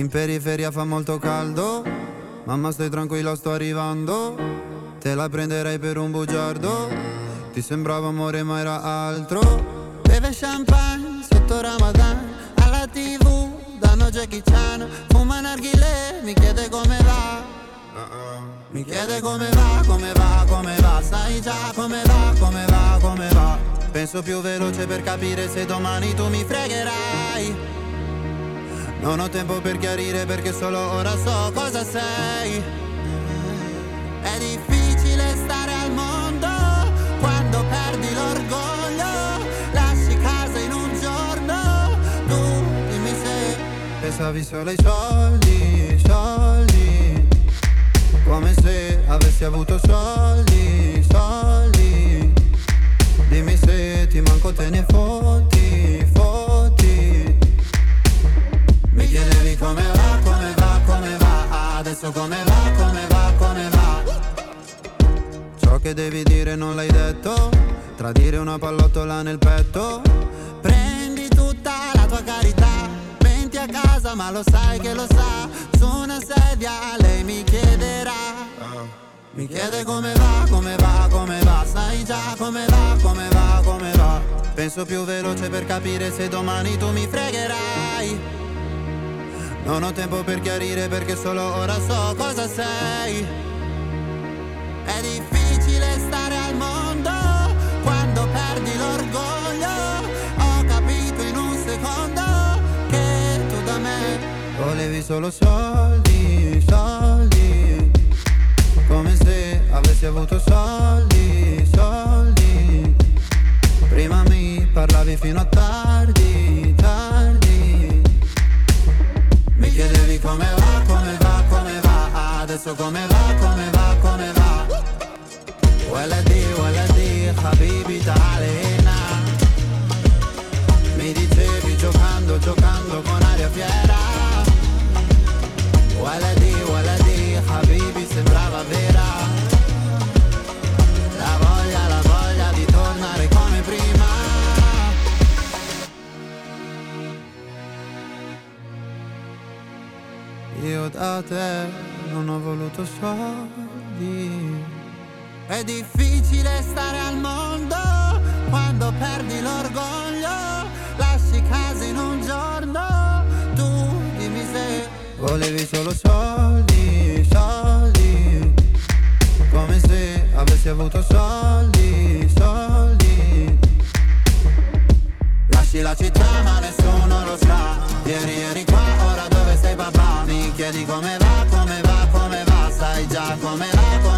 In periferia fa molto caldo, mamma stai tranquilla sto arrivando. Te la prenderei per un bugiardo, ti sembrava amore ma era altro. Beve champagne sotto Ramadan, alla TV danno Jackie Chan. Fuma narghilè, mi chiede come va. Mi chiede come va, come va, come va. Sai già come va, come va, come va. Penso più veloce per capire se domani tu mi fregherai. Non ho tempo per chiarire perché solo ora so cosa sei. È difficile stare al mondo quando perdi l'orgoglio. Lasci casa in un giorno, tu dimmi se pensavi solo ai soldi, soldi. Come se avessi avuto soldi, soldi. Dimmi se ti manco te ne fotti, fotti. Mi chiedevi come va, come va, come va. Adesso come va, come va, come va. Ciò che devi dire non l'hai detto. Tradire una pallottola nel petto. Prendi tutta la tua carità. Menti a casa ma lo sai che lo sa. Su una sedia lei mi chiederà. Mi chiede come va, come va, come va. Sai già come va, come va, come va. Penso più veloce per capire se domani tu mi fregherai. Non ho tempo per chiarire perché solo ora so cosa sei. È difficile stare al mondo quando perdi l'orgoglio. Ho capito in un secondo che tu da me volevi solo soldi, soldi. Come se avessi avuto soldi, soldi. Prima mi parlavi fino a tardi, tardi. Mi chiedevi come va, come va, come va. Adesso come va, come va, come va. Waladi, habibi ta'alena. Mi dicevi giocando, giocando con aria fiera. Waladi, habibi sembrava vera. La voglia di tornare come prima. Io da te non ho voluto soldi. È difficile stare al mondo quando perdi l'orgoglio. Lasci casa in un giorno, tu dimmi se volevi solo soldi, soldi. Come se avessi avuto soldi, soldi. Lasci la città ma nessuno lo sa. Ieri eri qua, ora dove sei papà? Mi chiedi come va, come va, come va. Sai già come va, come va.